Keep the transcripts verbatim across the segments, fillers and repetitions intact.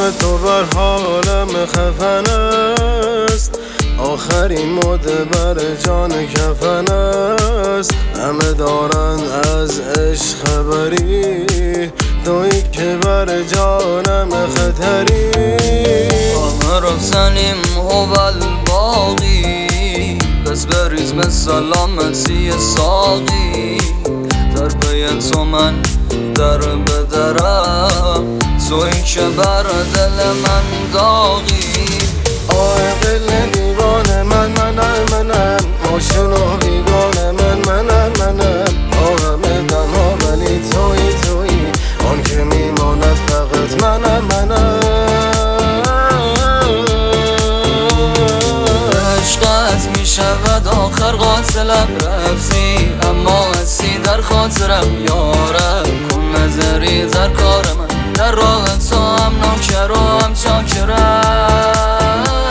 چشم تو بر حالم خفن است، آخرین مده بر جان کفن است. همه دارند از عشق خبری، تویی که بر جانم خطری. عمر سنیم هو الباقی، بس بریز به سلامتی ساقی. در پی تو من در بدرم، تویی که بر دل من داغی. عاقل دیوانه من منم منم، آشنا بیگانه من منم منم. آهم تنها ولی تویی تویی، آن که میماند فقط منم منم. عشقت میشود آخر قاتلم، رفتی اما هستی در خاطرم. یارم کن نظری در کار من، در راه تو هم نوکر و هم چاکرم.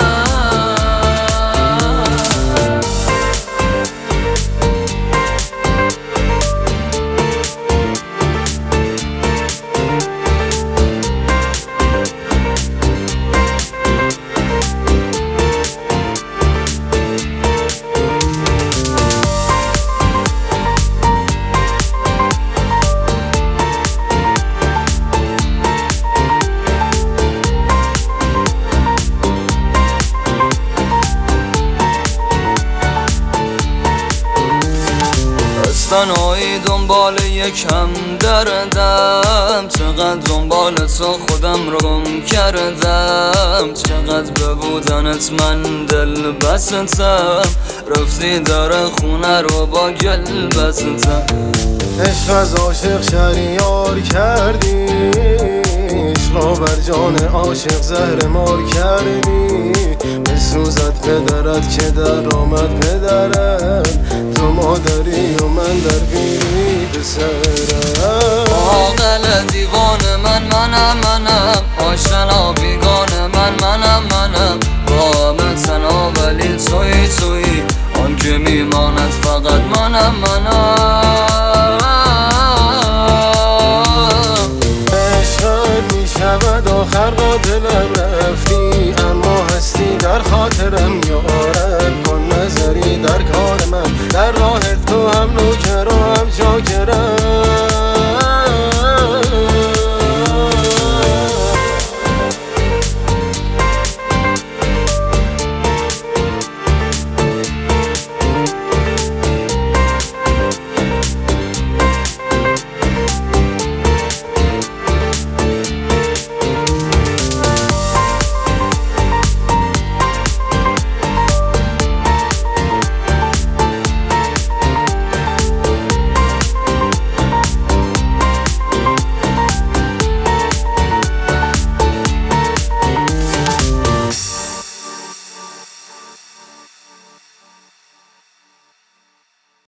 تنهایی دنبال یکم دردم، چقدر دنبال تو خودم رو گم کردم. چقدر به بودنت من دل بستم، رفتی در خونه رو با گل بستم. عشق از عاشق شهریار کردی، عشق را بر جان عاشق زهر مار کردی. بسوزد پدرت که در آمد پدرت، تو مادری و من در بیری پسرم. عاقل دیوانه من منم منم، آشنا بیگانه من منم منم. با همه تنها ولی تویی تویی، آن که میماند فقط منم منم.